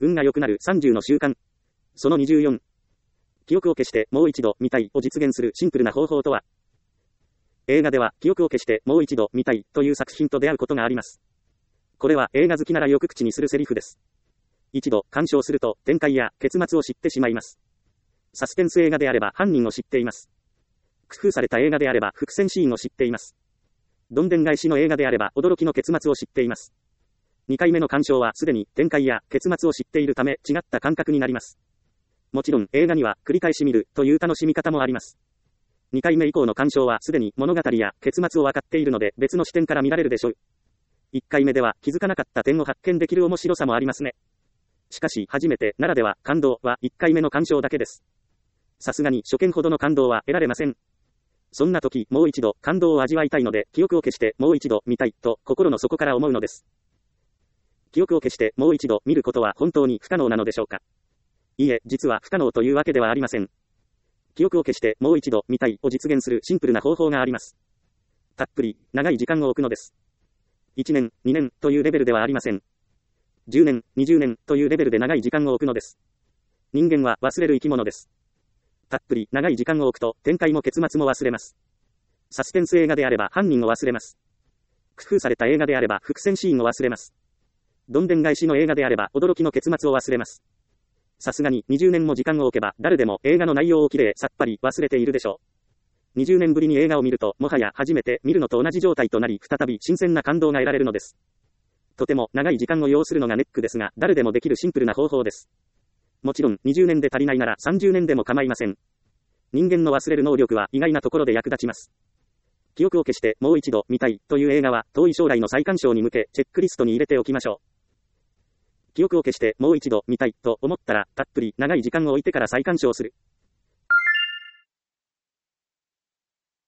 運が良くなる30の習慣。その24。記憶を消してもう一度見たいを実現するシンプルな方法とは。映画では記憶を消してもう一度見たいという作品と出会うことがあります。これは映画好きならよく口にするセリフです。一度鑑賞すると展開や結末を知ってしまいます。サスペンス映画であれば犯人を知っています。工夫された映画であれば伏線シーンを知っています。どんでん返しの映画であれば驚きの結末を知っています。2回目の鑑賞はすでに展開や結末を知っているため違った感覚になります。もちろん映画には繰り返し見るという楽しみ方もあります。2回目以降の鑑賞はすでに物語や結末を分かっているので別の視点から見られるでしょう。1回目では気づかなかった点を発見できる面白さもありますね。しかし初めてならでは感動は1回目の鑑賞だけです。さすがに初見ほどの感動は得られません。そんな時もう一度感動を味わいたいので記憶を消してもう一度見たいと心の底から思うのです。記憶を消してもう一度見ることは本当に不可能なのでしょうか。いいえ、実は不可能というわけではありません。記憶を消してもう一度見たいを実現するシンプルな方法があります。たっぷり長い時間を置くのです。1年、2年というレベルではありません。10年、20年というレベルで長い時間を置くのです。人間は忘れる生き物です。たっぷり長い時間を置くと展開も結末も忘れます。サスペンス映画であれば犯人を忘れます。工夫された映画であれば伏線シーンを忘れます。どんでん返しの映画であれば驚きの結末を忘れます。さすがに20年も時間を置けば誰でも映画の内容をきれいさっぱり忘れているでしょう。20年ぶりに映画を見るともはや初めて見るのと同じ状態となり再び新鮮な感動が得られるのです。とても長い時間を要するのがネックですが誰でもできるシンプルな方法です。もちろん20年で足りないなら30年でも構いません。人間の忘れる能力は意外なところで役立ちます。記憶を消してもう一度見たいという映画は遠い将来の再鑑賞に向けチェックリストに入れておきましょう。記憶を消してもう一度見たいと思ったらたっぷり長い時間を置いてから再鑑賞する。